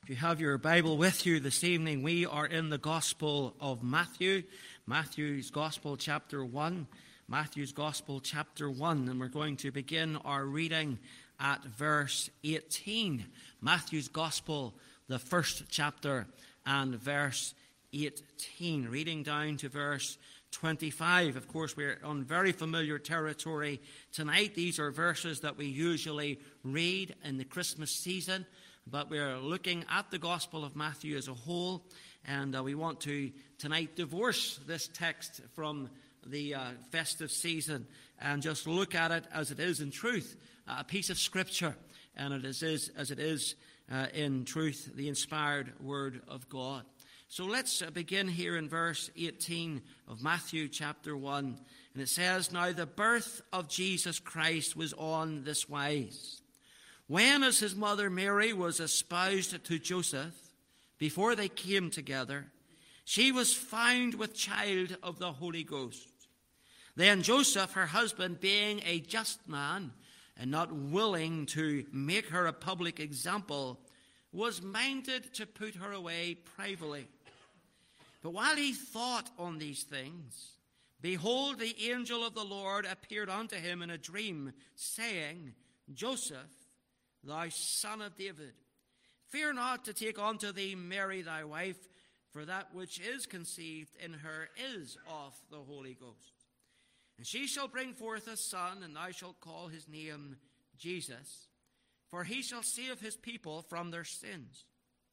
If you have your Bible with you this evening, we are in the Gospel of Matthew, Matthew's Gospel chapter 1, Matthew's Gospel chapter 1, and we're going to begin our reading at verse 18. Matthew's Gospel, the first chapter, and verse 18, reading down to verse 25. Of course, we're on very familiar territory tonight. These are verses that we usually read in the Christmas season, but we're looking at the Gospel of Matthew as a whole, and we want to tonight divorce this text from the festive season and just look at it as it is in truth, a piece of Scripture, and it is as it is in truth, the inspired Word of God. So let's begin here in verse 18 of Matthew chapter 1, and it says, "Now the birth of Jesus Christ was on this wise. When, as his mother Mary was espoused to Joseph, before they came together, she was found with child of the Holy Ghost. Then Joseph, her husband, being a just man, and not willing to make her a public example, was minded to put her away privately. But while he thought on these things, behold, the angel of the Lord appeared unto him in a dream, saying, Joseph, thou son of David, fear not to take unto thee Mary thy wife, for that which is conceived in her is of the Holy Ghost. And she shall bring forth a son, and thou shalt call his name Jesus, for he shall save his people from their sins.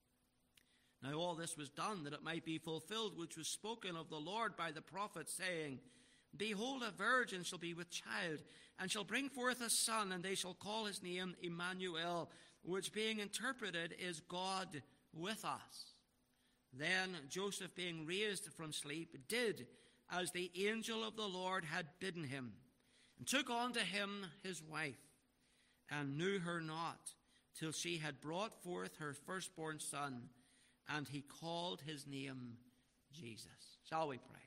Now all this was done, that it might be fulfilled, which was spoken of the Lord by the prophet, saying, Behold, a virgin shall be with child, and shall bring forth a son, and they shall call his name Emmanuel, which being interpreted is God with us. Then Joseph, being raised from sleep, did as the angel of the Lord had bidden him, and took unto him his wife, and knew her not, till she had brought forth her firstborn son, and he called his name Jesus." Shall we pray?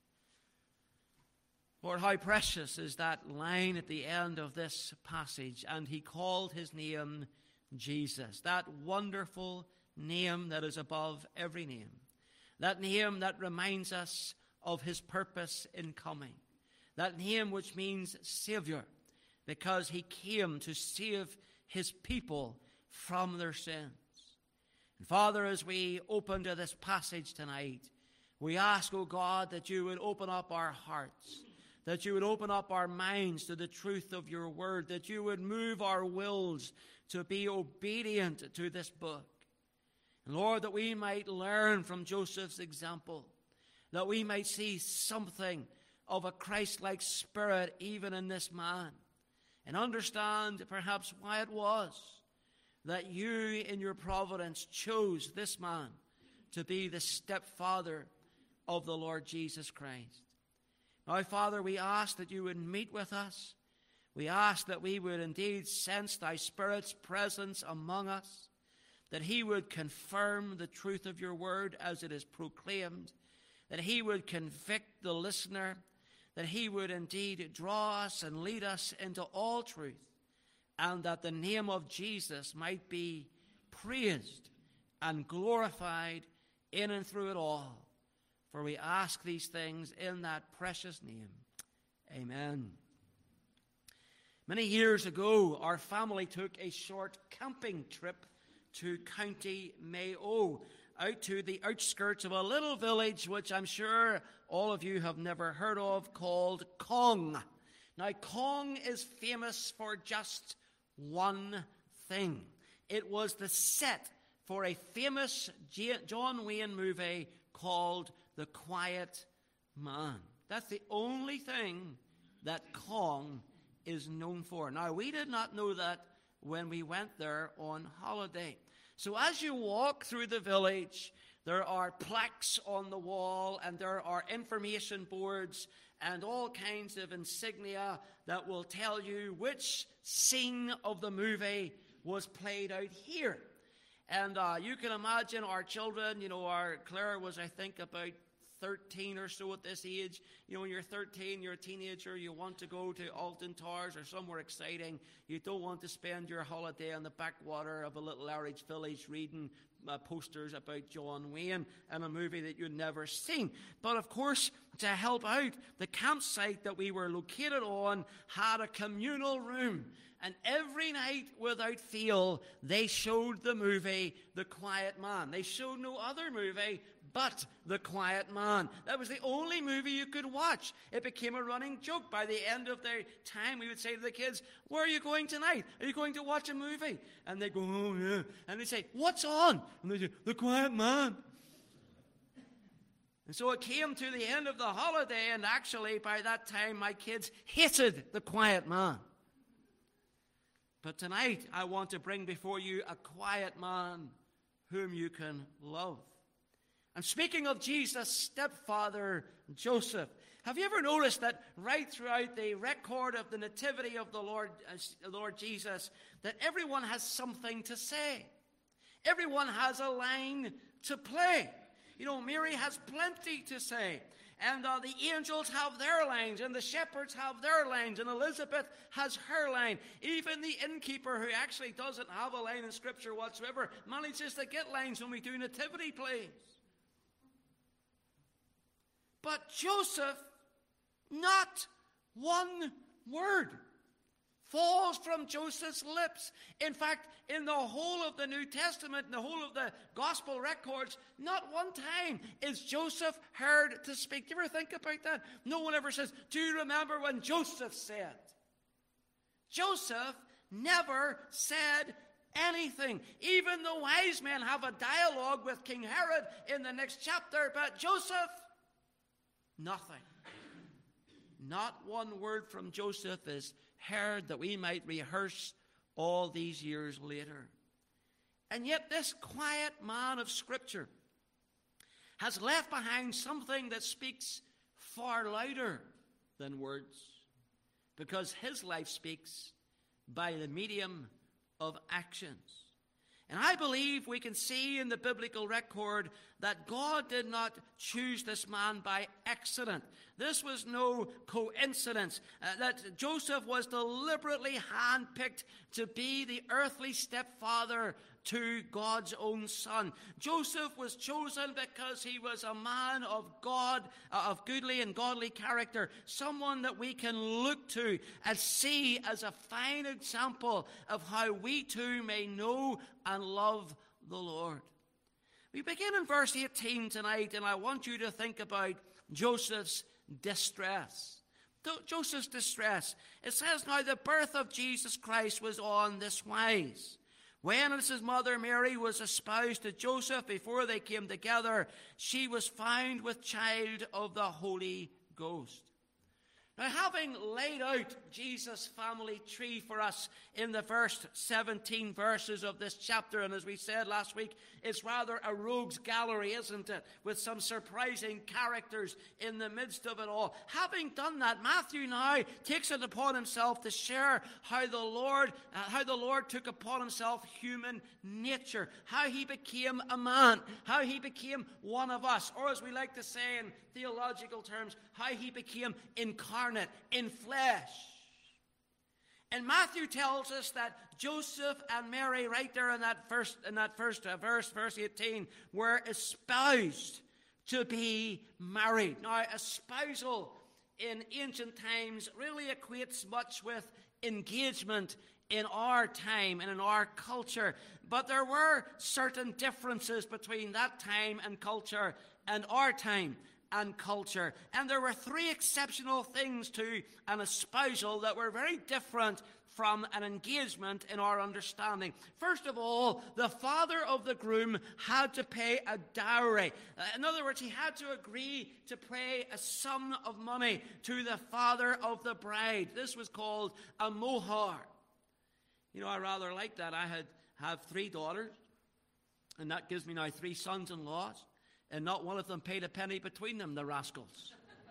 Lord, how precious is that line at the end of this passage, and he called his name Jesus, that wonderful name that is above every name, that name that reminds us of his purpose in coming, that name which means Savior, because he came to save his people from their sins. And Father, as we open to this passage tonight, we ask, O God, that you would open up our hearts, that you would open up our minds to the truth of your word, that you would move our wills to be obedient to this book. And Lord, that we might learn from Joseph's example, that we might see something of a Christ-like spirit even in this man, and understand perhaps why it was that you in your providence chose this man to be the stepfather of the Lord Jesus Christ. Now, Father, we ask that you would meet with us. We ask that we would indeed sense thy Spirit's presence among us, that he would confirm the truth of your word as it is proclaimed, that he would convict the listener, that he would indeed draw us and lead us into all truth, and that the name of Jesus might be praised and glorified in and through it all. For we ask these things in that precious name. Amen. Many years ago, our family took a short camping trip to County Mayo, out to the outskirts of a little village which I'm sure all of you have never heard of, called Cong. Now, Cong is famous for just one thing. It was the set for a famous John Wayne movie called The Quiet Man. That's the only thing that Cong is known for. Now, we did not know that when we went there on holiday. So as you walk through the village, there are plaques on the wall, and there are information boards and all kinds of insignia that will tell you which scene of the movie was played out here. And you can imagine our children, our Claire was, I think, about 13 or so at this age. You know, when you're 13, you're a teenager, you want to go to Alton Towers or somewhere exciting. You don't want to spend your holiday on the backwater of a little Irish village reading posters about John Wayne and a movie that you'd never seen. But of course, to help out, the campsite that we were located on had a communal room. And every night, without fail, they showed the movie The Quiet Man. They showed no other movie but The Quiet Man. That was the only movie you could watch. It became a running joke. By the end of their time, we would say to the kids, "Where are you going tonight? Are you going to watch a movie?" And they go, "Oh, yeah." And they say, "What's on?" And they say, "The Quiet Man." And so it came to the end of the holiday, and actually, by that time, my kids hated The Quiet Man. But tonight, I want to bring before you a quiet man whom you can love. I'm speaking of Jesus' stepfather, Joseph. Have you ever noticed that right throughout the record of the nativity of the Lord Jesus, that everyone has something to say? Everyone has a line to play. You know, Mary has plenty to say. And the angels have their lines, and the shepherds have their lines, and Elizabeth has her line. Even the innkeeper, who actually doesn't have a line in Scripture whatsoever, manages to get lines when we do nativity plays. But Joseph, not one word falls from Joseph's lips. In fact, in the whole of the New Testament, in the whole of the gospel records, not one time is Joseph heard to speak. Do you ever think about that? No one ever says, "Do you remember when Joseph said?" Joseph never said anything. Even the wise men have a dialogue with King Herod in the next chapter, but Joseph, nothing. Not one word from Joseph is heard that we might rehearse all these years later. And yet this quiet man of Scripture has left behind something that speaks far louder than words, because his life speaks by the medium of actions. And I believe we can see in the biblical record that God did not choose this man by accident. This was no coincidence. That Joseph was deliberately handpicked to be the earthly stepfather to God's own son. Joseph was chosen because he was a man of God, of goodly and godly character, someone that we can look to and see as a fine example of how we too may know and love the Lord. We begin in verse 18 tonight, and I want you to think about Joseph's distress. Joseph's distress. It says, "Now the birth of Jesus Christ was on this wise. When his mother Mary was espoused to Joseph, before they came together, she was found with child of the Holy Ghost." Now, having laid out Jesus' family tree for us in the first 17 verses of this chapter, and as we said last week, it's rather a rogues gallery, isn't it? With some surprising characters in the midst of it all. Having done that, Matthew now takes it upon himself to share how the Lord took upon himself human nature, how he became a man, how he became one of us, or as we like to say in theological terms, how he became incarnate in flesh. And Matthew tells us that Joseph and Mary, right there in that first verse, verse 18, were espoused to be married. Now, espousal in ancient times really equates much with engagement in our time and in our culture. But there were certain differences between that time and culture and our time and culture. And there were three exceptional things to an espousal that were very different from an engagement in our understanding. First of all, the father of the groom had to pay a dowry. In other words, he had to agree to pay a sum of money to the father of the bride. This was called a mohar. You know, I rather like that. I have 3 daughters, and that gives me now 3 sons-in-laws, and not one of them paid a penny between them, the rascals.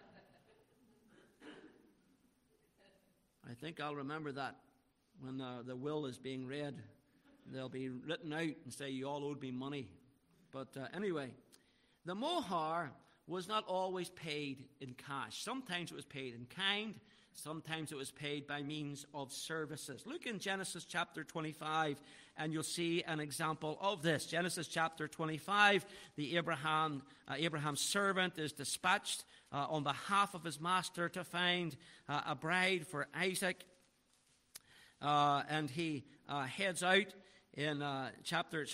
I think I'll remember that when the will is being read. They'll be written out and say, "You all owed me money." But anyway, the mohar was not always paid in cash. Sometimes it was paid in kind. Sometimes it was paid by means of services. Look in Genesis chapter 25, and you'll see an example of this. Genesis chapter 25, Abraham's servant is dispatched on behalf of his master to find a bride for Isaac. And he heads out in chapter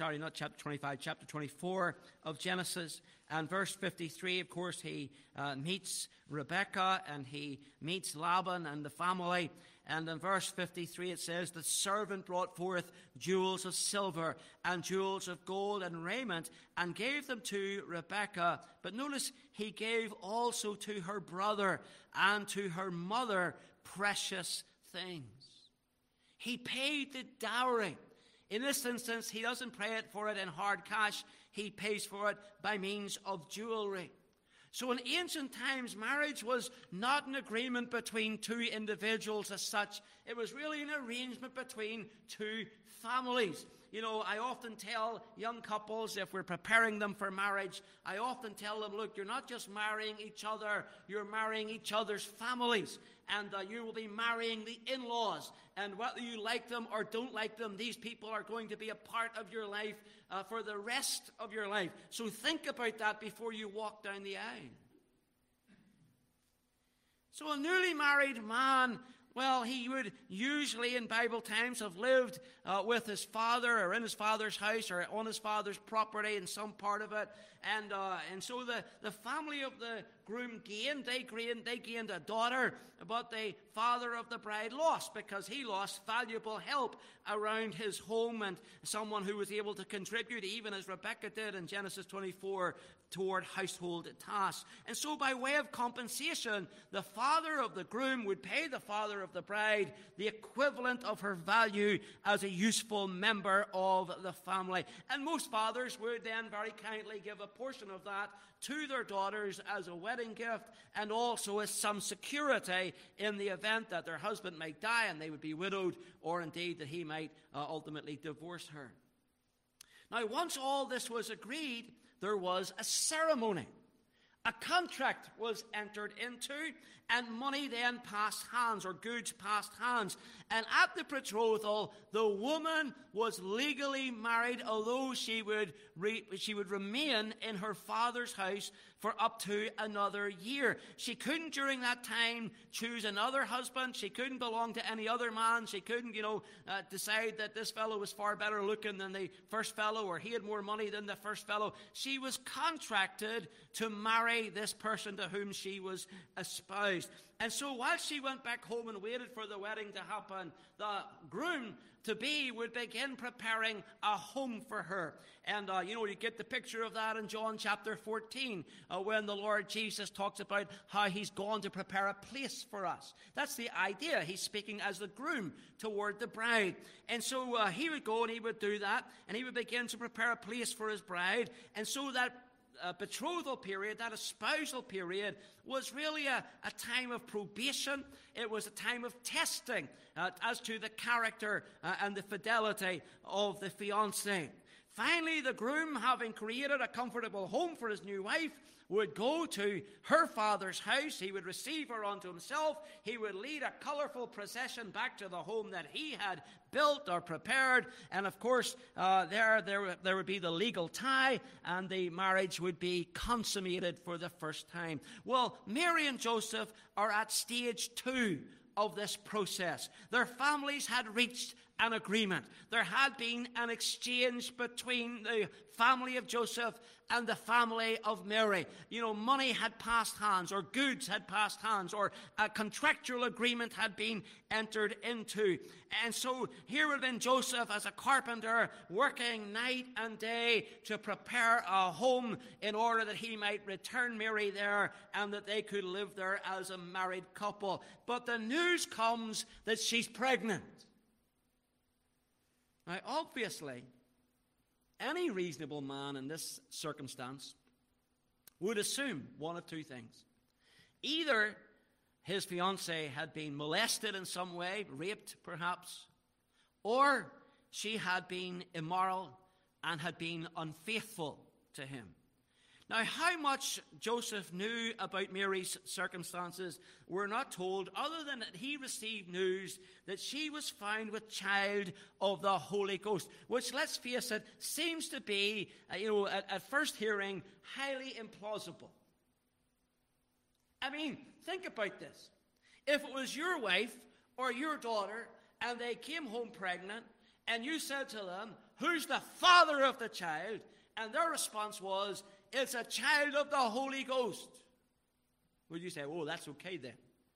24 of Genesis. And verse 53, of course, he meets Rebekah and he meets Laban and the family. And in verse 53 it says, the servant brought forth jewels of silver and jewels of gold and raiment and gave them to Rebekah. But notice, he gave also to her brother and to her mother precious things. He paid the dowry. In this instance, he doesn't pay for it in hard cash. He pays for it by means of jewelry. So in ancient times, marriage was not an agreement between two individuals as such. It was really an arrangement between two families. You know, I often tell young couples, if we're preparing them for marriage, I often tell them, look, you're not just marrying each other, you're marrying each other's families. And you will be marrying the in-laws. And whether you like them or don't like them, these people are going to be a part of your life for the rest of your life. So think about that before you walk down the aisle. So a newly married man, well, he would usually in Bible times have lived with his father or in his father's house or on his father's property in some part of it. And so the family of the groom gained a daughter, but the father of the bride lost because he lost valuable help around his home and someone who was able to contribute, even as Rebekah did in Genesis 24, toward household tasks. And so by way of compensation, the father of the groom would pay the father of the bride the equivalent of her value as a useful member of the family. And most fathers would then very kindly give a portion of that to their daughters as a wedding gift and also as some security in the event that their husband might die and they would be widowed, or indeed that he might ultimately divorce her. Now, once all this was agreed, there was a ceremony. A contract was entered into, and money then passed hands, or goods passed hands. And at the betrothal, the woman was legally married, although she would remain in her father's house for up to another year. She couldn't, during that time, choose another husband. She couldn't belong to any other man. She couldn't, decide that this fellow was far better looking than the first fellow, or he had more money than the first fellow. She was contracted to marry this person to whom she was espoused. And so while she went back home and waited for the wedding to happen, the groom-to-be would begin preparing a home for her. And, you get the picture of that in John chapter 14, when the Lord Jesus talks about how he's gone to prepare a place for us. That's the idea. He's speaking as the groom toward the bride. And so he would go and he would do that, and he would begin to prepare a place for his bride. And so that betrothal period, that espousal period, was really a time of probation. It was a time of testing as to the character and the fidelity of the fiancé. Finally, the groom, having created a comfortable home for his new wife, would go to her father's house. He would receive her unto himself. He would lead a colorful procession back to the home that he had built or prepared. And of course, there would be the legal tie, and the marriage would be consummated for the first time. Well, Mary and Joseph are at stage 2 of this process. Their families had reached an agreement. There had been an exchange between the family of Joseph and the family of Mary. Money had passed hands, or goods had passed hands, or a contractual agreement had been entered into. And so here would have been Joseph as a carpenter working night and day to prepare a home in order that he might return Mary there and that they could live there as a married couple. But the news comes that she's pregnant. Now, obviously, any reasonable man in this circumstance would assume one of two things. Either his fiancée had been molested in some way, raped perhaps, or she had been immoral and had been unfaithful to him. Now, how much Joseph knew about Mary's circumstances, we're not told, other than that he received news that she was found with child of the Holy Ghost, which, let's face it, seems to be, at first hearing, highly implausible. I mean, think about this. If it was your wife or your daughter and they came home pregnant and you said to them, "Who's the father of the child?" and their response was, "It's a child of the Holy Ghost," would you say, "Oh, that's okay then"?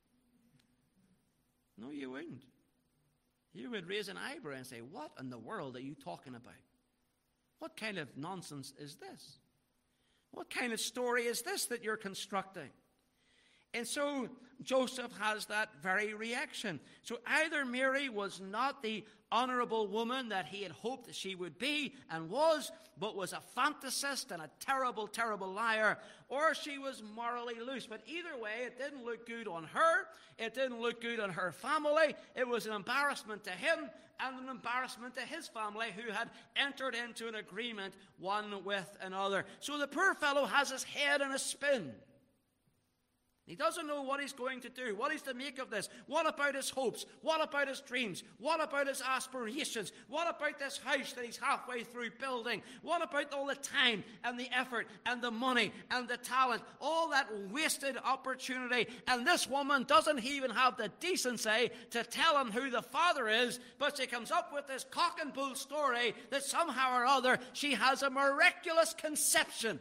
No, you wouldn't. You would raise an eyebrow and say, "What in the world are you talking about? What kind of nonsense is this? What kind of story is this that you're constructing?" And so Joseph has that very reaction. So either Mary was not the honorable woman that he had hoped that she would be and was, but was a fantasist and a terrible, terrible liar, or she was morally loose. But either way, it didn't look good on her. It didn't look good on her family. It was an embarrassment to him and an embarrassment to his family, who had entered into an agreement one with another. So the poor fellow has his head in a spin. He doesn't know what he's going to do, what he's to make of this. What about his hopes? What about his dreams? What about his aspirations? What about this house that he's halfway through building? What about all the time and the effort and the money and the talent, all that wasted opportunity? And this woman doesn't even have the decency to tell him who the father is, but she comes up with this cock and bull story that somehow or other she has a miraculous conception.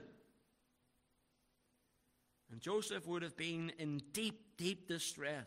And Joseph would have been in deep, deep distress.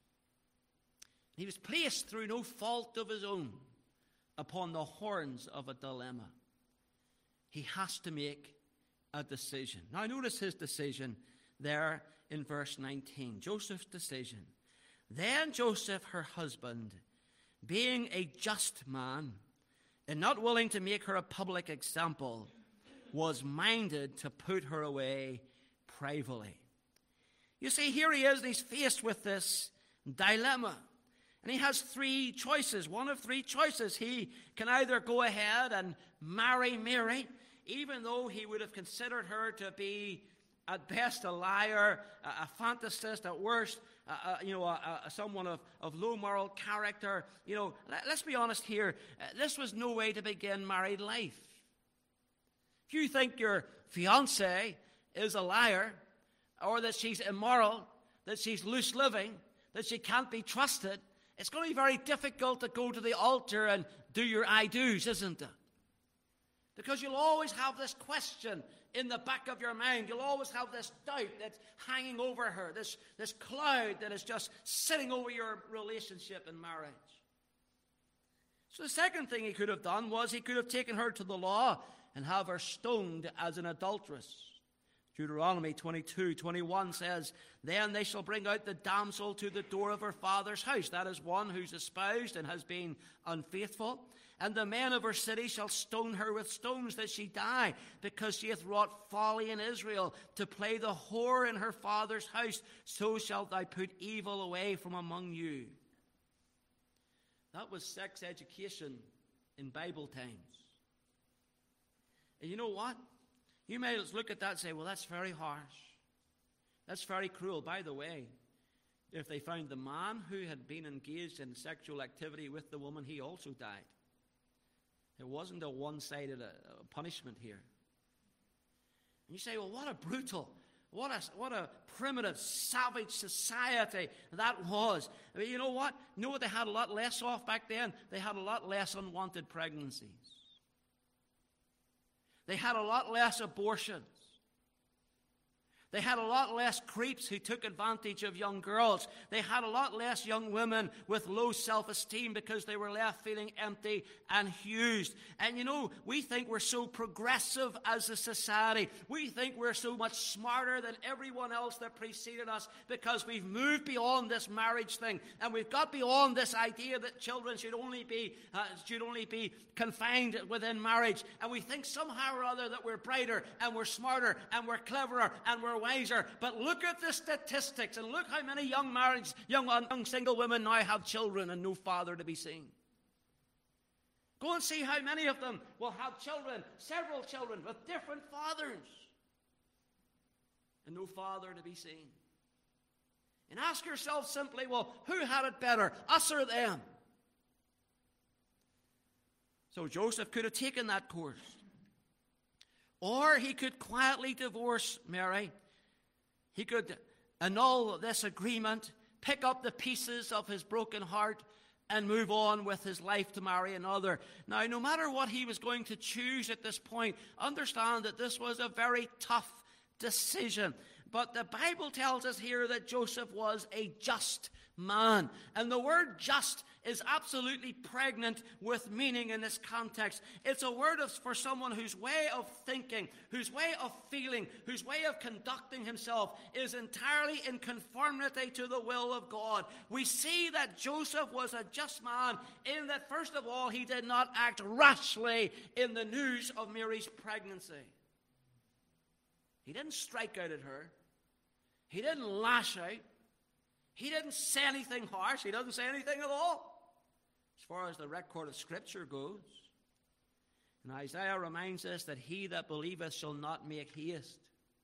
He was placed through no fault of his own upon the horns of a dilemma. He has to make a decision. Now notice his decision there in verse 19. Joseph's decision. Then Joseph, her husband, being a just man and not willing to make her a public example, was minded to put her away privately. You see, here he is, and he's faced with this dilemma. And he has three choices, one of three choices. He can either go ahead and marry Mary, even though he would have considered her to be, at best, a liar, a fantasist, at worst, someone of low moral character. Let's be honest here. This was no way to begin married life. If you think your fiancé is a liar, or that she's immoral, that she's loose living, that she can't be trusted, it's going to be very difficult to go to the altar and do your I do's, isn't it? Because you'll always have this question in the back of your mind. You'll always have this doubt that's hanging over her, this cloud that is just sitting over your relationship and marriage. So the second thing he could have done was he could have taken her to the law and have her stoned as an adulteress. Deuteronomy 22:21 says, "Then they shall bring out the damsel to the door of her father's house." That is one who's espoused and has been unfaithful. "And the men of her city shall stone her with stones that she die, because she hath wrought folly in Israel, to play the whore in her father's house. So shalt thou put evil away from among you." That was sex education in Bible times. And you know what? You may look at that and say, "Well, that's very harsh. That's very cruel." By the way, if they found the man who had been engaged in sexual activity with the woman, he also died. It wasn't a one-sided punishment here. And you say, "Well, what a brutal, what a primitive, savage society that was." I mean, you know what? You know what they had a lot less of back then? They had a lot less unwanted pregnancies. They had a lot less abortions. They had a lot less creeps who took advantage of young girls. They had a lot less young women with low self-esteem because they were left feeling empty and used. And we think we're so progressive as a society. We think we're so much smarter than everyone else that preceded us because we've moved beyond this marriage thing. And we've got beyond this idea that children should only be confined within marriage. And we think somehow or other that we're brighter and we're smarter and we're cleverer and we're wiser. But look at the statistics and look how many young single women now have children and no father to be seen. Go and see how many of them will have children, several children with different fathers. and no father to be seen. And ask yourself simply, well, who had it better, us or them? So Joseph could have taken that course. Or he could quietly divorce Mary. He could annul this agreement, pick up the pieces of his broken heart, and move on with his life to marry another. Now, no matter what he was going to choose at this point, understand that this was a very tough decision. But the Bible tells us here that Joseph was a just man. And the word just is absolutely pregnant with meaning in this context. It's a word for someone whose way of thinking, whose way of feeling, whose way of conducting himself is entirely in conformity to the will of God. We see that Joseph was a just man in that, first of all, he did not act rashly in the news of Mary's pregnancy. He didn't strike out at her. He didn't lash out. He didn't say anything harsh. He doesn't say anything at all, as far as the record of Scripture goes. And Isaiah reminds us that he that believeth shall not make haste.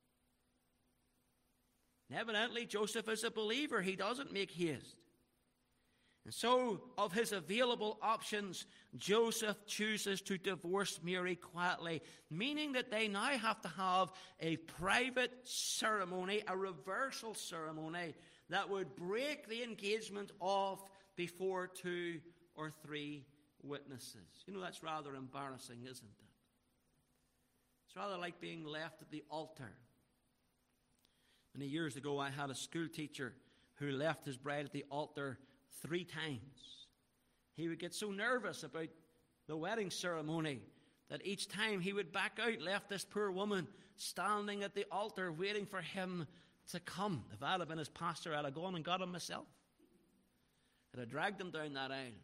And evidently, Joseph is a believer. He doesn't make haste. And so, of his available options, Joseph chooses to divorce Mary quietly, meaning that they now have to have a private ceremony, a reversal ceremony, that would break the engagement off before 2 or 3 witnesses. You know, that's rather embarrassing, isn't it? It's rather like being left at the altar. Many years ago, I had a school teacher who left his bride at the altar 3 times. He would get so nervous about the wedding ceremony that each time he would back out, left this poor woman standing at the altar waiting for him to come. If I had been his pastor, I'd have gone and got him myself. I'd have dragged him down that aisle.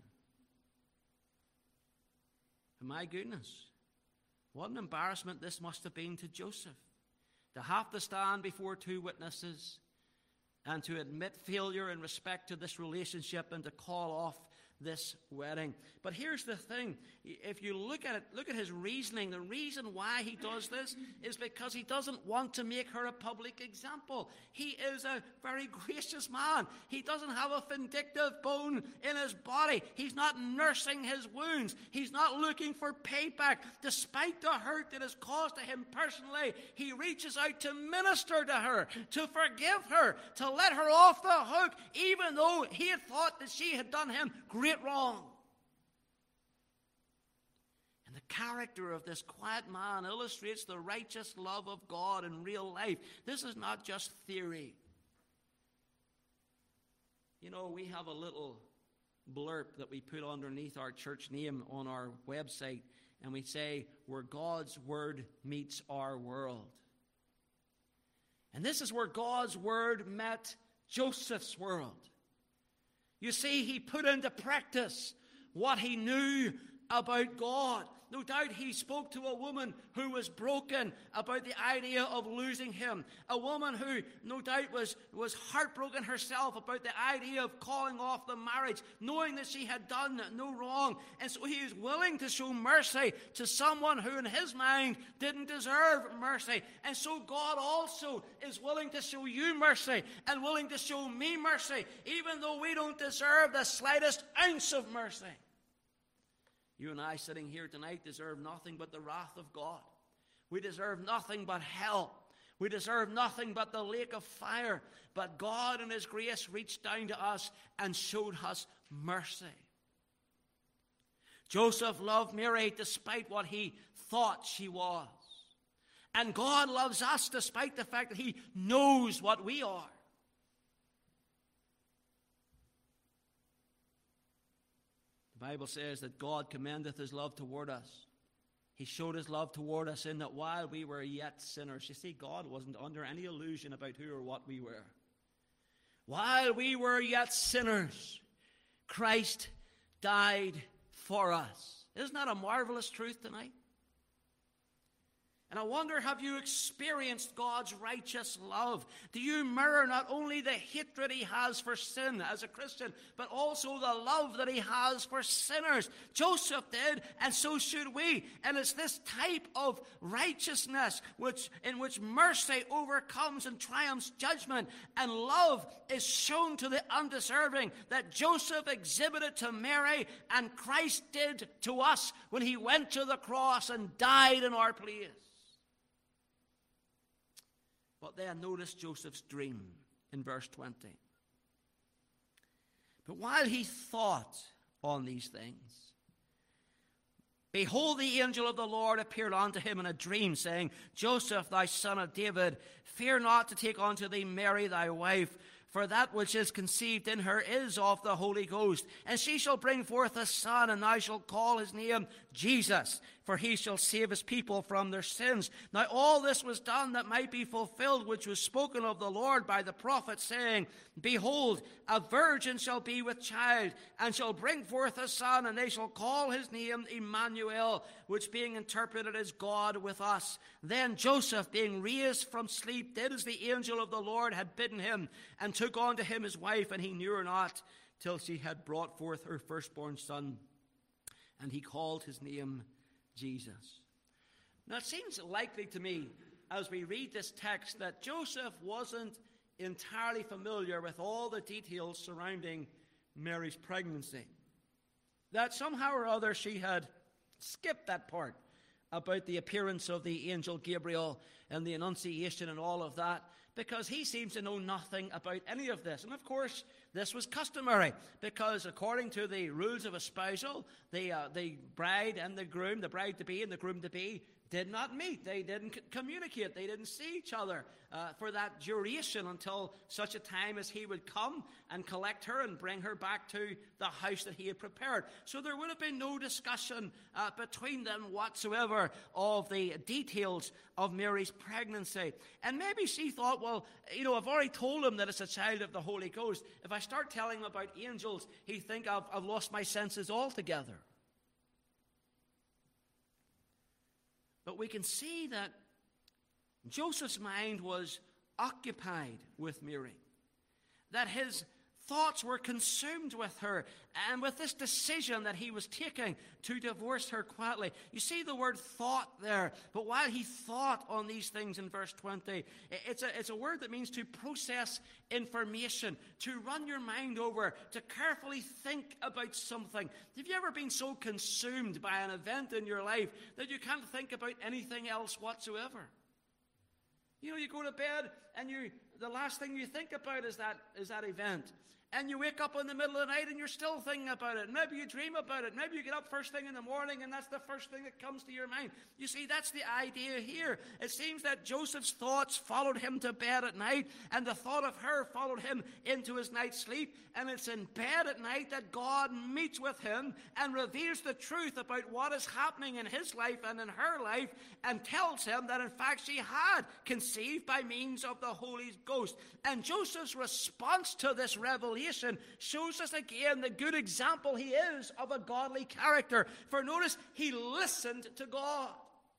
And my goodness, what an embarrassment this must have been to Joseph, to have to stand before 2 witnesses and to admit failure in respect to this relationship and to call off this wedding. But here's the thing. If you look at it, look at his reasoning. The reason why he does this is because he doesn't want to make her a public example. He is a very gracious man. He doesn't have a vindictive bone in his body. He's not nursing his wounds. He's not looking for payback. Despite the hurt that is caused to him personally, he reaches out to minister to her, to forgive her, to let her off the hook, even though he had thought that she had done him great wrong. And the character of this quiet man illustrates the righteous love of God in real life. This is not just theory. You know, we have a little blurb that we put underneath our church name on our website, and we say, where God's word meets our world. And this is where God's word met Joseph's world. You see, he put into practice what he knew about God. No doubt he spoke to a woman who was broken about the idea of losing him. A woman who no doubt was heartbroken herself about the idea of calling off the marriage, knowing that she had done no wrong. And so he is willing to show mercy to someone who in his mind didn't deserve mercy. And so God also is willing to show you mercy and willing to show me mercy, even though we don't deserve the slightest ounce of mercy. You and I sitting here tonight deserve nothing but the wrath of God. We deserve nothing but hell. We deserve nothing but the lake of fire. But God in his grace reached down to us and showed us mercy. Joseph loved Mary despite what he thought she was. And God loves us despite the fact that he knows what we are. The Bible says that God commendeth his love toward us. He showed his love toward us in that while we were yet sinners. You see, God wasn't under any illusion about who or what we were. While we were yet sinners, Christ died for us. Isn't that a marvelous truth tonight? And I wonder, have you experienced God's righteous love? Do you mirror not only the hatred he has for sin as a Christian, but also the love that he has for sinners? Joseph did, and so should we. And it's this type of righteousness in which mercy overcomes and triumphs judgment, and love is shown to the undeserving, that Joseph exhibited to Mary and Christ did to us when he went to the cross and died in our place. But then notice Joseph's dream in verse 20. But while he thought on these things, behold, the angel of the Lord appeared unto him in a dream, saying, Joseph, thy son of David, fear not to take unto thee Mary thy wife, for that which is conceived in her is of the Holy Ghost. And she shall bring forth a son, and thou shalt call his name Jesus, for he shall save his people from their sins. Now all this was done that might be fulfilled, which was spoken of the Lord by the prophet, saying, behold, a virgin shall be with child, and shall bring forth a son, and they shall call his name Emmanuel, which being interpreted is God with us. Then Joseph, being raised from sleep, did as the angel of the Lord had bidden him, and took unto him his wife, and he knew her not, till she had brought forth her firstborn son, and he called his name Jesus. Now it seems likely to me, as we read this text, that Joseph wasn't entirely familiar with all the details surrounding Mary's pregnancy. That somehow or other she had skipped that part about the appearance of the angel Gabriel and the Annunciation and all of that, because he seems to know nothing about any of this. And of course, this was customary, because according to the rules of espousal, the bride and the groom, the bride-to-be and the groom-to-be, did not meet. They didn't communicate. They didn't see each other for that duration until such a time as he would come and collect her and bring her back to the house that he had prepared. So there would have been no discussion between them whatsoever of the details of Mary's pregnancy. And maybe she thought, well, I've already told him that it's a child of the Holy Ghost. If I start telling him about angels, he'd think I've lost my senses altogether. But we can see that Joseph's mind was occupied with Mary, that his thoughts were consumed with her and with this decision that he was taking to divorce her quietly. You see the word thought there, but while he thought on these things in verse 20, it's a word that means to process information, to run your mind over, to carefully think about something. Have you ever been so consumed by an event in your life that you can't think about anything else whatsoever? You go to bed and the last thing you think about is that event. And you wake up in the middle of the night and you're still thinking about it. Maybe you dream about it. Maybe you get up first thing in the morning and that's the first thing that comes to your mind. You see, that's the idea here. It seems that Joseph's thoughts followed him to bed at night, and the thought of her followed him into his night's sleep. And it's in bed at night that God meets with him and reveals the truth about what is happening in his life and in her life, and tells him that in fact she had conceived by means of the Holy Ghost. And Joseph's response to this revelation shows us again the good example he is of a godly character. For notice, he listened to God.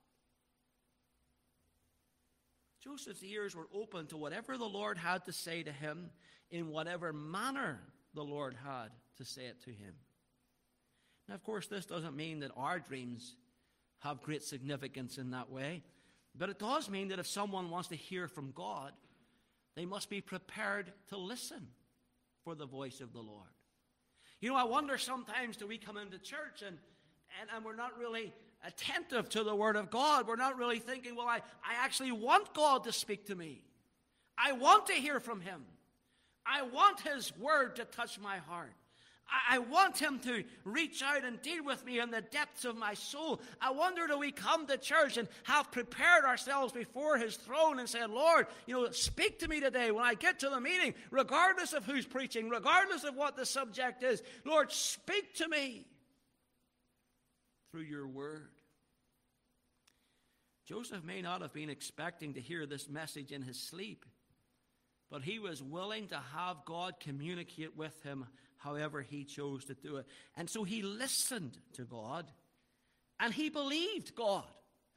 Joseph's ears were open to whatever the Lord had to say to him, in whatever manner the Lord had to say it to him. Now, of course, this doesn't mean that our dreams have great significance in that way, but it does mean that if someone wants to hear from God, they must be prepared to listen for the voice of the Lord. I wonder sometimes, do we come into church and we're not really attentive to the Word of God? We're not really thinking, well, I actually want God to speak to me. I want to hear from Him. I want His Word to touch my heart. I want Him to reach out and deal with me in the depths of my soul. I wonder, do we come to church and have prepared ourselves before His throne and said, Lord, speak to me today when I get to the meeting, regardless of who's preaching, regardless of what the subject is. Lord, speak to me through your word. Joseph may not have been expecting to hear this message in his sleep, but he was willing to have God communicate with him however he chose to do it. And so he listened to God, and he believed God.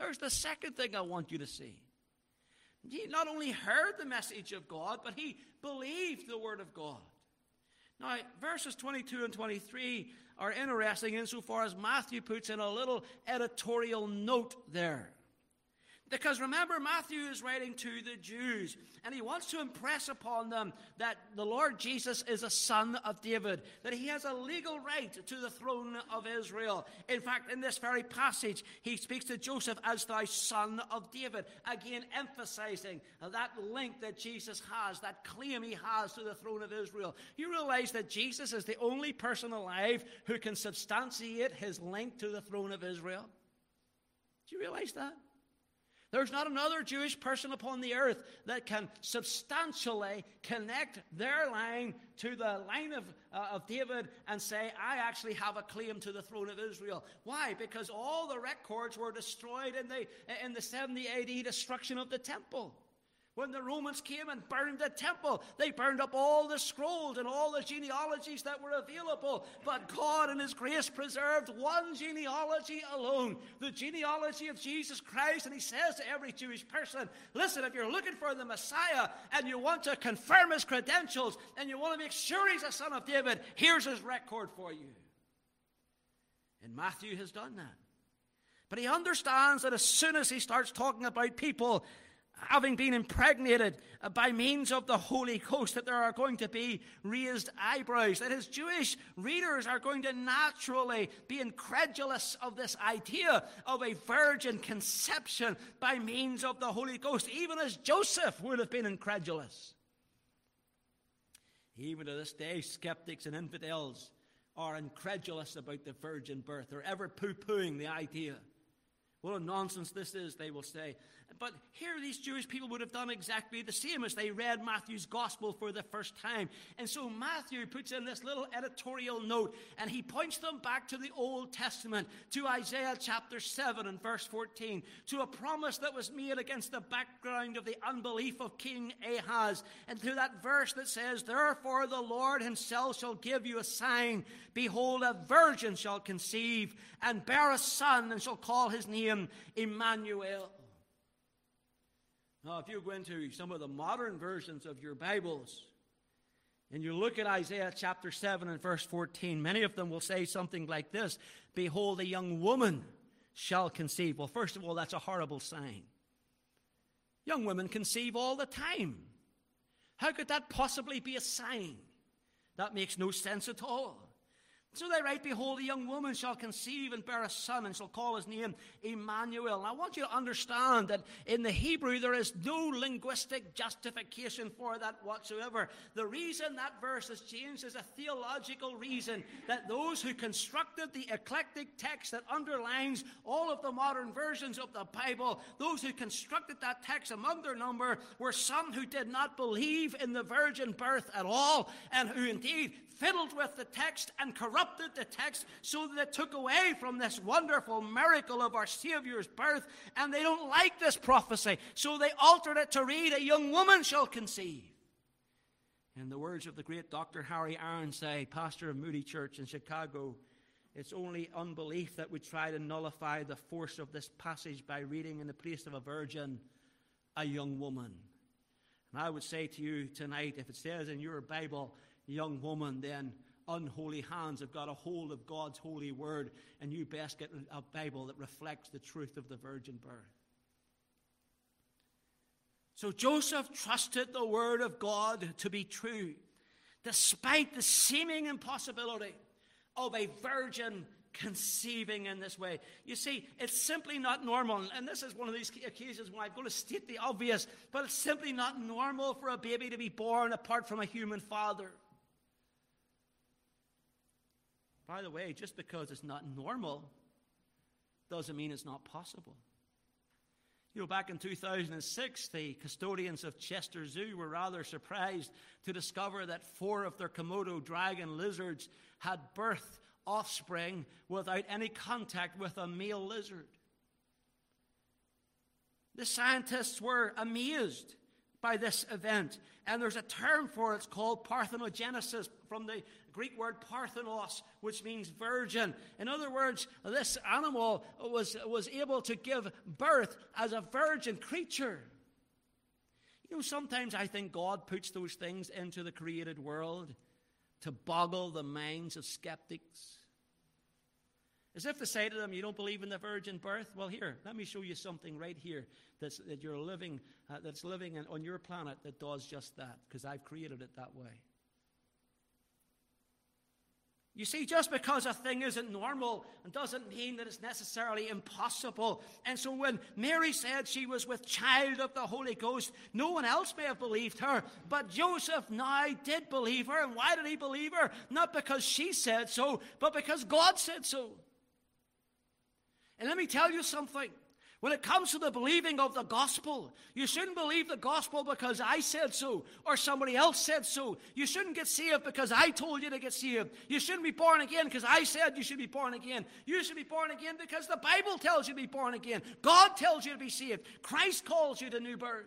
There's the second thing I want you to see. He not only heard the message of God, but he believed the word of God. Now, verses 22 and 23 are interesting insofar as Matthew puts in a little editorial note there. Because remember, Matthew is writing to the Jews, and he wants to impress upon them that the Lord Jesus is a son of David, that he has a legal right to the throne of Israel. In fact, in this very passage, he speaks to Joseph as thy son of David, again emphasizing that link that Jesus has, that claim he has to the throne of Israel. You realize that Jesus is the only person alive who can substantiate his link to the throne of Israel? Do you realize that? There's not another Jewish person upon the earth that can substantially connect their line to the line of David and say, I actually have a claim to the throne of Israel. Why? Because all the records were destroyed in the 70 AD destruction of the temple. When the Romans came and burned the temple, they burned up all the scrolls and all the genealogies that were available. But God in his grace preserved one genealogy alone, the genealogy of Jesus Christ. And he says to every Jewish person, listen, if you're looking for the Messiah and you want to confirm his credentials and you want to make sure he's a son of David, here's his record for you. And Matthew has done that. But he understands that as soon as he starts talking about people having been impregnated by means of the Holy Ghost, that there are going to be raised eyebrows, that his Jewish readers are going to naturally be incredulous of this idea of a virgin conception by means of the Holy Ghost, even as Joseph would have been incredulous. Even to this day, skeptics and infidels are incredulous about the virgin birth. They're ever poo-pooing the idea. What a nonsense this is, they will say. But here these Jewish people would have done exactly the same as they read Matthew's gospel for the first time. And so Matthew puts in this little editorial note, and he points them back to the Old Testament, to Isaiah chapter 7 and verse 14, to a promise that was made against the background of the unbelief of King Ahaz, and to that verse that says, therefore the Lord himself shall give you a sign. Behold, a virgin shall conceive and bear a son, and shall call his name Emmanuel. Now, if you go into some of the modern versions of your Bibles, and you look at Isaiah chapter 7 and verse 14, many of them will say something like this, behold, a young woman shall conceive. Well, first of all, that's a horrible sign. Young women conceive all the time. How could that possibly be a sign? That makes no sense at all. So they write, behold, a young woman shall conceive and bear a son, and shall call his name Emmanuel. And I want you to understand that in the Hebrew there is no linguistic justification for that whatsoever. The reason that verse is changed is a theological reason, that those who constructed the eclectic text that underlines all of the modern versions of the Bible, those who constructed that text among their number were some who did not believe in the virgin birth at all, and who indeed fiddled with the text and corrupted the text so that it took away from this wonderful miracle of our Savior's birth. And they don't like this prophecy, so they altered it to read, a young woman shall conceive. In the words of the great Dr. Harry Ironside, pastor of Moody Church in Chicago, it's only unbelief that would try to nullify the force of this passage by reading in the place of a virgin, a young woman. And I would say to you tonight, if it says in your Bible, young woman, then unholy hands have got a hold of God's holy word, and you best get a Bible that reflects the truth of the virgin birth. So Joseph trusted the word of God to be true, despite the seeming impossibility of a virgin conceiving in this way. You see, it's simply not normal, and this is one of these occasions when I'm going to state the obvious, but it's simply not normal for a baby to be born apart from a human father. By the way, just because it's not normal doesn't mean it's not possible. You know, back in 2006, the custodians of Chester Zoo were rather surprised to discover that 4 of their Komodo dragon lizards had birthed offspring without any contact with a male lizard. The scientists were amazed by this event. And there's a term for it. It's called parthenogenesis, from the Greek word parthenos, which means virgin. In other words, this animal was able to give birth as a virgin creature. You know, sometimes I think God puts those things into the created world to boggle the minds of skeptics. As if to say to them, you don't believe in the virgin birth? Well, here, let me show you something right here that's living on your planet that does just that, because I've created it that way. You see, just because a thing isn't normal doesn't mean that it's necessarily impossible. And so when Mary said she was with child of the Holy Ghost, no one else may have believed her, but Joseph now did believe her. And why did he believe her? Not because she said so, but because God said so. And let me tell you something. When it comes to the believing of the gospel, you shouldn't believe the gospel because I said so or somebody else said so. You shouldn't get saved because I told you to get saved. You shouldn't be born again because I said you should be born again. You should be born again because the Bible tells you to be born again. God tells you to be saved. Christ calls you to new birth.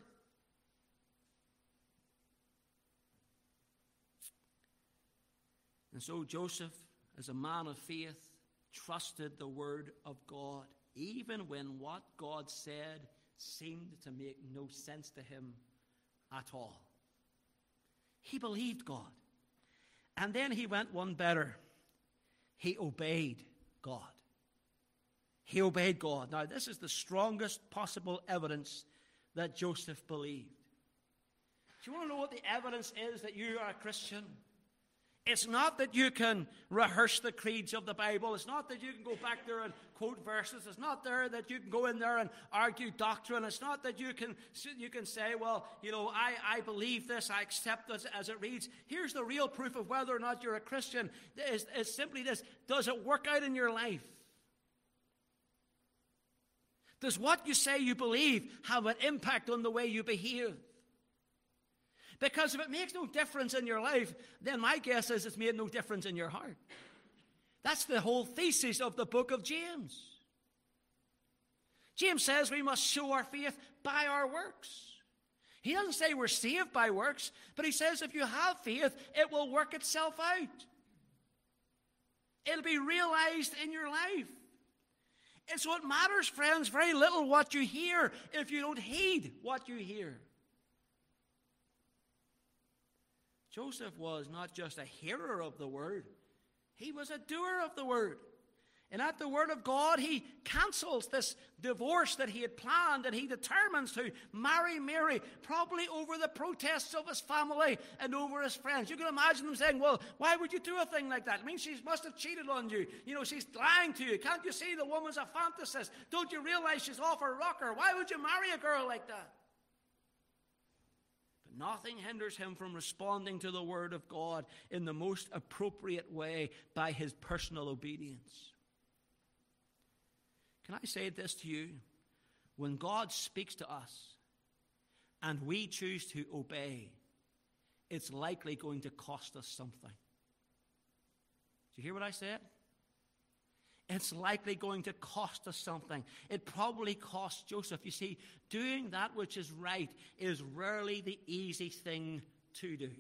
And so Joseph, as a man of faith, trusted the word of God, even when what God said seemed to make no sense to him at all. He believed God. And then he went one better. He obeyed God. He obeyed God. Now, this is the strongest possible evidence that Joseph believed. Do you want to know what the evidence is that you are a Christian? It's not that you can rehearse the creeds of the Bible. It's not that you can go back there and quote verses. It's not there that you can go in there and argue doctrine. It's not that you can say, well, you know, I believe this, I accept this as it reads. Here's the real proof of whether or not you're a Christian. It's simply this. Does it work out in your life? Does what you say you believe have an impact on the way you behave? Because if it makes no difference in your life, then my guess is it's made no difference in your heart. That's the whole thesis of the book of James. James says we must show our faith by our works. He doesn't say we're saved by works, but he says if you have faith, it will work itself out. It'll be realized in your life. And so it matters, friends, very little what you hear if you don't heed what you hear. Joseph was not just a hearer of the word, he was a doer of the word. And at the word of God, he cancels this divorce that he had planned, and he determines to marry Mary, probably over the protests of his family and over his friends. You can imagine them saying, well, why would you do a thing like that? I mean, she must have cheated on you. You know, she's lying to you. Can't you see the woman's a fantasist? Don't you realize she's off her rocker? Why would you marry a girl like that? Nothing hinders him from responding to the word of God in the most appropriate way by his personal obedience. Can I say this to you? When God speaks to us and we choose to obey, it's likely going to cost us something. Do you hear what I said? It's likely going to cost us something. It probably cost Joseph. You see, doing that which is right is rarely the easy thing to do.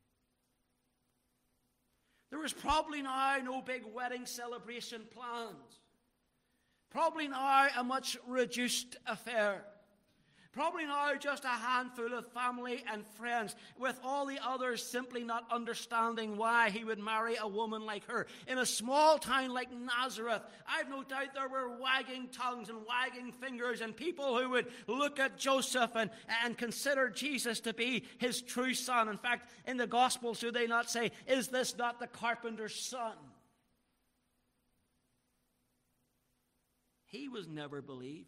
There was probably now no big wedding celebration planned. Probably now a much reduced affair. Probably now just a handful of family and friends, with all the others simply not understanding why he would marry a woman like her. In a small town like Nazareth, I've no doubt there were wagging tongues and wagging fingers and people who would look at Joseph and consider Jesus to be his true son. In fact, in the Gospels, do they not say, is this not the carpenter's son? He was never believed.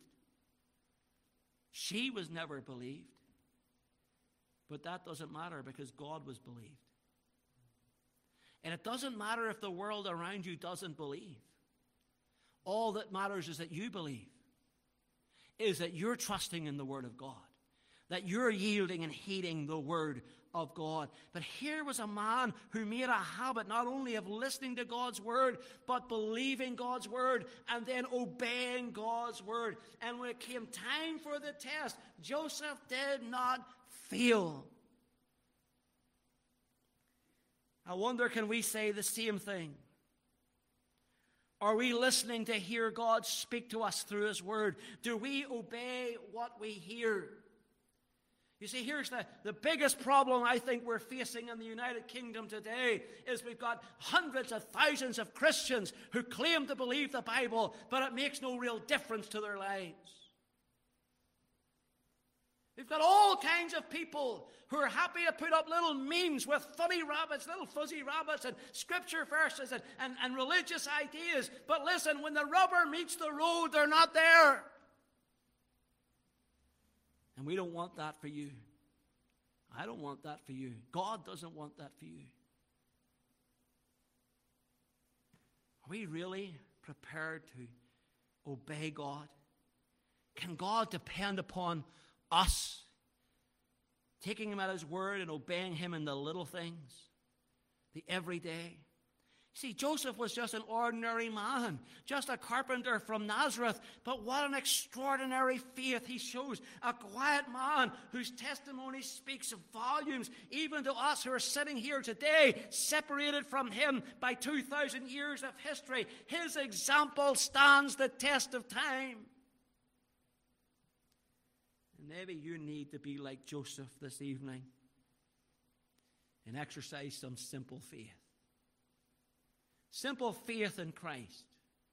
She was never believed. But that doesn't matter because God was believed. And it doesn't matter if the world around you doesn't believe. All that matters is that you believe. Is that you're trusting in the word of God. that you're yielding and heeding the word of God. But here was a man who made a habit not only of listening to God's word, but believing God's word and then obeying God's word. And when it came time for the test, Joseph did not fail. I wonder, can we say the same thing? Are we listening to hear God speak to us through his word? Do we obey what we hear? You see, here's the biggest problem I think we're facing in the United Kingdom today is we've got hundreds of thousands of Christians who claim to believe the Bible, but it makes no real difference to their lives. We've got all kinds of people who are happy to put up little memes with funny rabbits, little fuzzy rabbits, and scripture verses and religious ideas. But listen, when the rubber meets the road, they're not there. And we don't want that for you. I don't want that for you. God doesn't want that for you. Are we really prepared to obey God? Can God depend upon us taking him at his word and obeying him in the little things, the everyday? See, Joseph was just an ordinary man, just a carpenter from Nazareth, but what an extraordinary faith he shows. A quiet man whose testimony speaks volumes, even to us who are sitting here today, separated from him by 2,000 years of history. His example stands the test of time. And maybe you need to be like Joseph this evening and exercise some simple faith. Simple faith in Christ.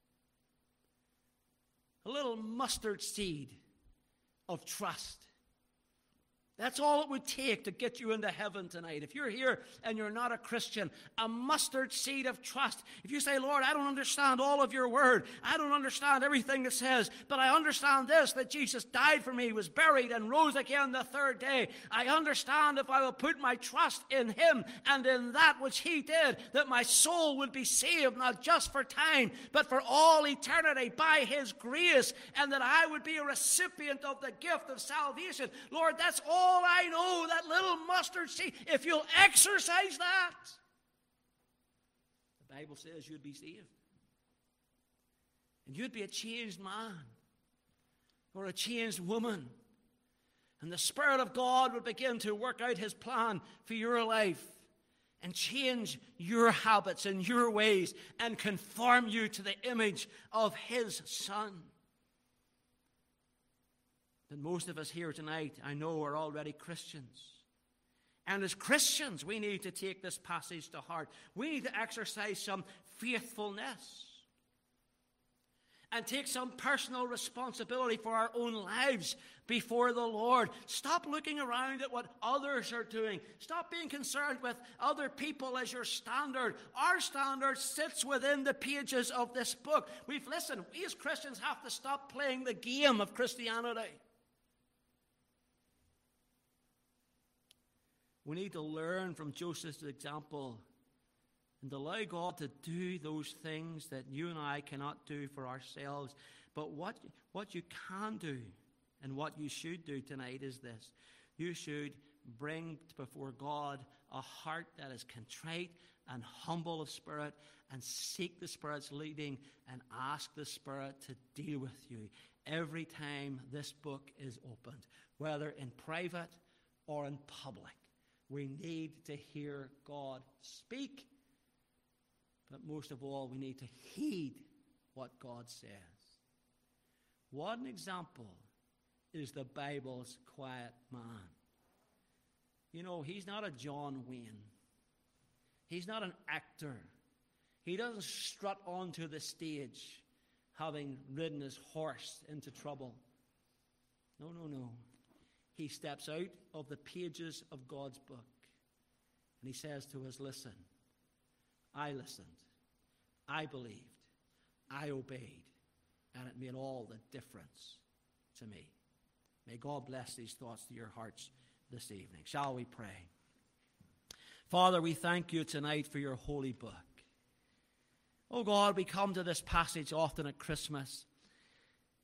A little mustard seed of trust. That's all it would take to get you into heaven tonight. If you're here and you're not a Christian, a mustard seed of trust. If you say, Lord, I don't understand all of your word. I don't understand everything it says, but I understand this, that Jesus died for me, was buried, and rose again the third day. I understand if I will put my trust in him and in that which he did, that my soul would be saved, not just for time, but for all eternity by his grace, and that I would be a recipient of the gift of salvation. Lord, that's all I know, that little mustard seed. If you'll exercise that, the Bible says you'd be saved. And you'd be a changed man or a changed woman. And the Spirit of God would begin to work out his plan for your life and change your habits and your ways and conform you to the image of his Son. And most of us here tonight, I know, are already Christians. And as Christians, we need to take this passage to heart. We need to exercise some faithfulness and take some personal responsibility for our own lives before the Lord. Stop looking around at what others are doing. Stop being concerned with other people as your standard. Our standard sits within the pages of this book. We as Christians have to stop playing the game of Christianity. We need to learn from Joseph's example and allow God to do those things that you and I cannot do for ourselves. But what you can do and what you should do tonight is this. You should bring before God a heart that is contrite and humble of spirit and seek the Spirit's leading and ask the Spirit to deal with you every time this book is opened, whether in private or in public. We need to hear God speak. But most of all, we need to heed what God says. What an example is the Bible's quiet man. You know, he's not a John Wayne. He's not an actor. He doesn't strut onto the stage having ridden his horse into trouble. No. He steps out of the pages of God's book and he says to us, listen, I listened, I believed, I obeyed, and it made all the difference to me. May God bless these thoughts to your hearts this evening. Shall we pray? Father, we thank you tonight for your holy book. Oh God, we come to this passage often at Christmas.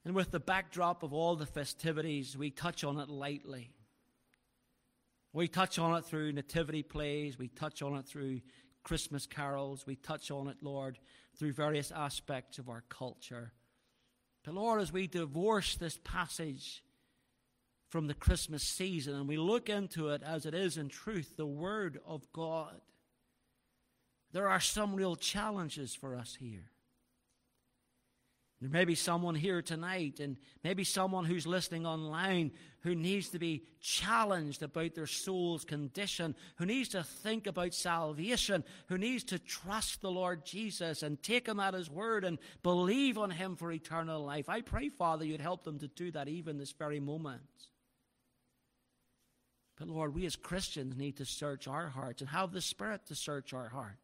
And with the backdrop of all the festivities, we touch on it lightly. We touch on it through nativity plays. We touch on it through Christmas carols. We touch on it, Lord, through various aspects of our culture. But Lord, as we divorce this passage from the Christmas season and we look into it as it is in truth, the Word of God, there are some real challenges for us here. There may be someone here tonight, and maybe someone who's listening online, who needs to be challenged about their soul's condition, who needs to think about salvation, who needs to trust the Lord Jesus and take Him at His word and believe on Him for eternal life. I pray, Father, you'd help them to do that even this very moment. But Lord, we as Christians need to search our hearts and have the Spirit to search our hearts.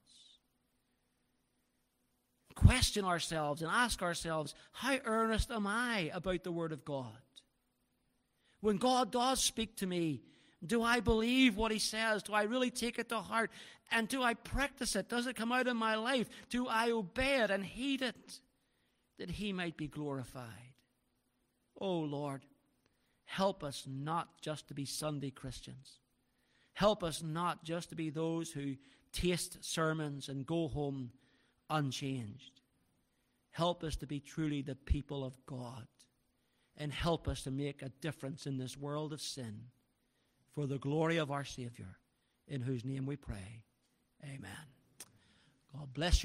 Question ourselves and ask ourselves, how earnest am I about the Word of God? When God does speak to me, do I believe what He says? Do I really take it to heart? And do I practice it? Does it come out in my life? Do I obey it and heed it, that He might be glorified? Oh Lord, help us not just to be Sunday Christians. Help us not just to be those who taste sermons and go home unchanged. Help us to be truly the people of God, and help us to make a difference in this world of sin for the glory of our Savior, in whose name we pray. Amen. God bless you.